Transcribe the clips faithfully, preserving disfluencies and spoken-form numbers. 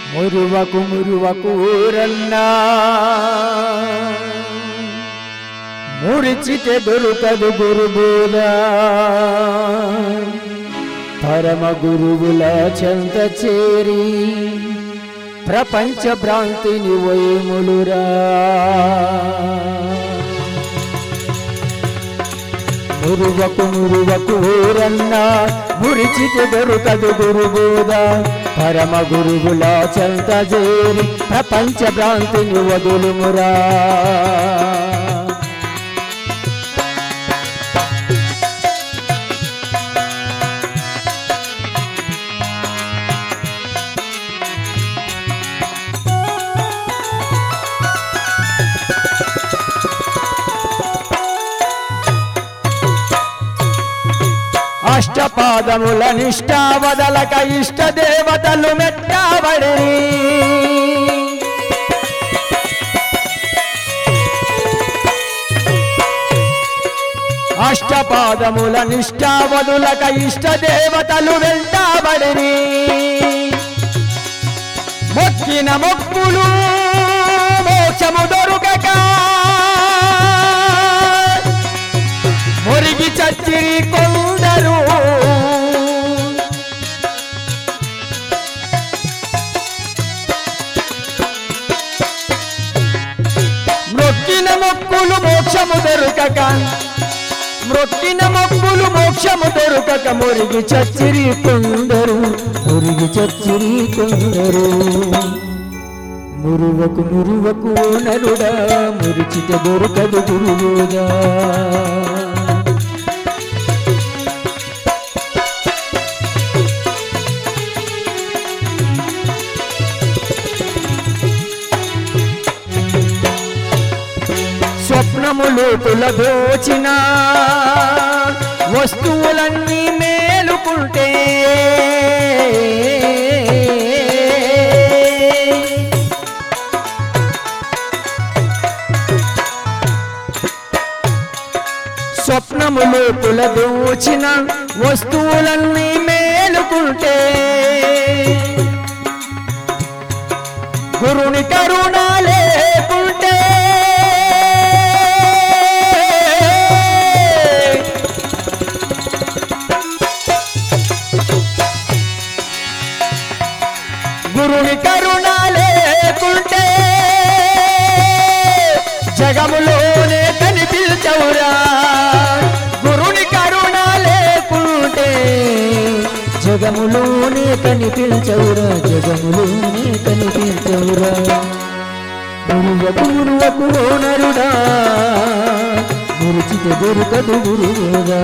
మురువకు మురువకు ఊరన్నా మురిచితే దొరుకదు గురుబోధ పరమ గురువుల చెంత చేరి ప్రపంచ భ్రాంతిని వైములురా మురువకు మురువకు ఊరన్నా మురిచితే దొరుకదు గురుబోధ పరమ గురువుల చెంత చేరి ప్రపంచ భ్రాంతిని వదులుమురా అష్టపాదముల నిష్ఠ వదలక ఇష్ట దేవతలు మెట్టబడి అష్టపాదముల నిష్ఠ వదులక ఇష్ట దేవతలు వెంటబడి మొక్కిన మొక్కులు మోక్షము దొరుకక మురిగి చచ్చిరి కొందరు మొక్కిన మొక్కులు మోక్షము దొరుకక మొక్కిన మొక్కులు మోక్షము దొరుకక మురిగి చచ్చిరి కొందరు మురిగి చచ్చిరి కొందరు మురువకు మురువకు నరుడా మురిచిత దొరకదు గురువుగా స్వప్నములు తులదోచిన వస్తువులన్నీ మేలుకుంటే స్వప్నములు తులదోచిన వస్తువులన్నీ మేలుకుంటే గురుని కరుణ లేకుంటే గురుని కరుణ లేకుంటే జగములోనే కనిపించవురా గురుని కరుణ లేకుంటే జగములోనే కనిపించవురా జగములోనే కనిపించవురా గురువకు గురువకు నరుడా మురిచితే దొరకదు గురువుగా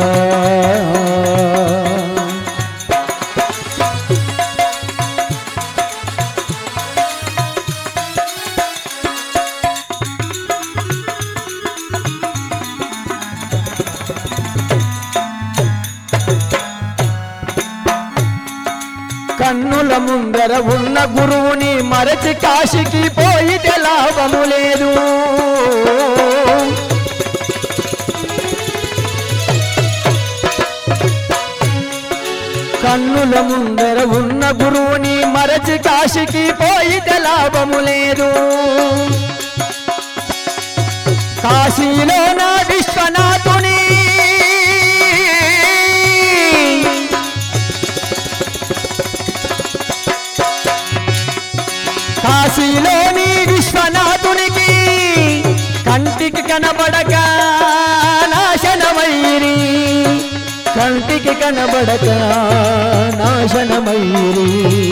కన్నుల ముందర ఉన్న గురువుని మరచి కాశీకి పోయితే లాభము లేదు కన్నుల ముందర ఉన్న గురువుని మరచి కాశీకి పోయితే లాభము లేదు కాశీలో నా విశ్వనాథుని కాశీలోని విశ్వనాథునికి కంటికి కనబడక నాశనమైరి కంటికి కనబడక నాశనమైరి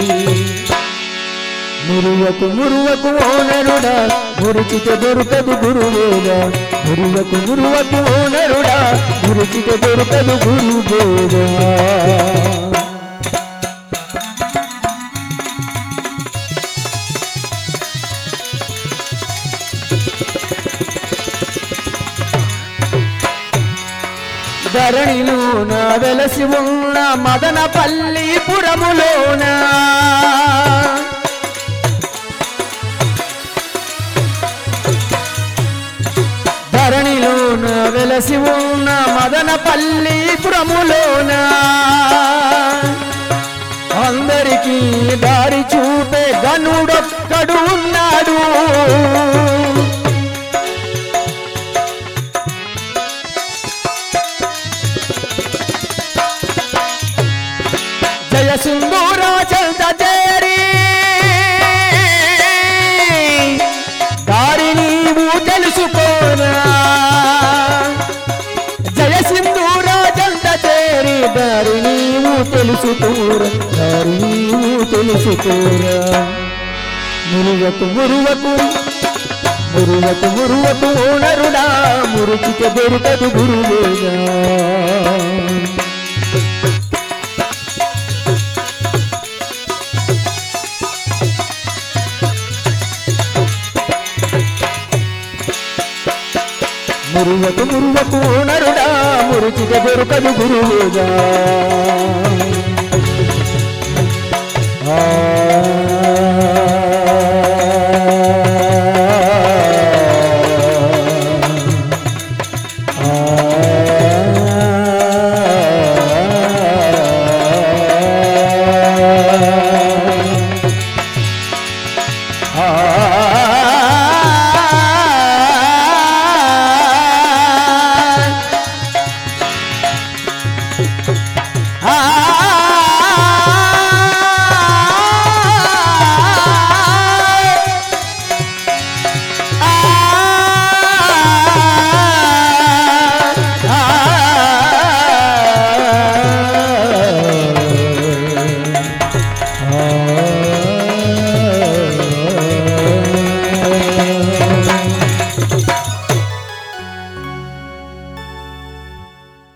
మురువకు మురువకు ఓనరుడా మురిచితే దొరకదు గురువేగా మురువకు మురువకు ఓనరుడా మురిచితే దొరకదు గురువేగా ధరణిలోన వెలసి ఉన్న మదనపల్లి పురములోన ధరణిలోన వెలసి ఉన్న మదనపల్లి పురములోన అందరికీ దారి చూడ చూపే గనుడొక్కడు ఉన్నాడు. జయ సింధూర చంద చేరి దారి నీవు తెలుసుకోరా, జయ సింధూర చంద చేరి దారి నీవు తెలుసుకోరా, దారి నీవు తెలుసుకోరా. మురువకు మురువకు మురువకు మురువకు నరుడా, మురుచిక దొరకదు గురువేగా. మురువకు మురువకు నరుడా, మురుచిక దొరకదు గురువేగా.